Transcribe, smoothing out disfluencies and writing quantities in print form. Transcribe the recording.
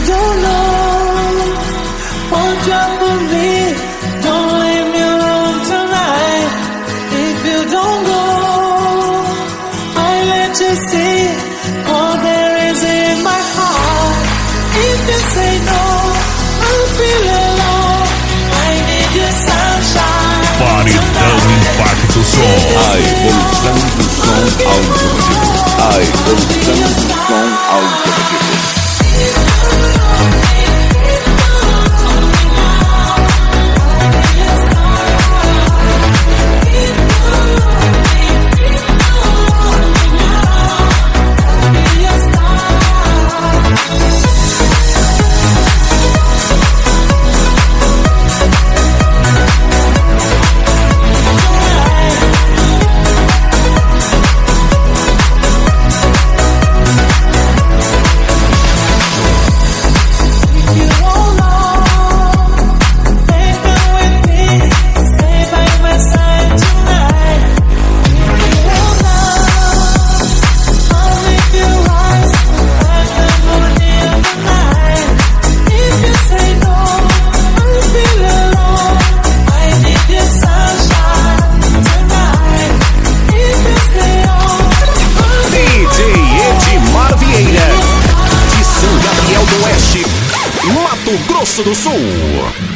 don't know what you're for me, don't leave me alone tonight. If you don't go, I'll let you see what there is in my heart. If you say no, I'll feel alone. I need your sunshine. Paredão Impacto Som. A evolução do som automotivo. A evolução do som automotivo. Mato Grosso do Sul.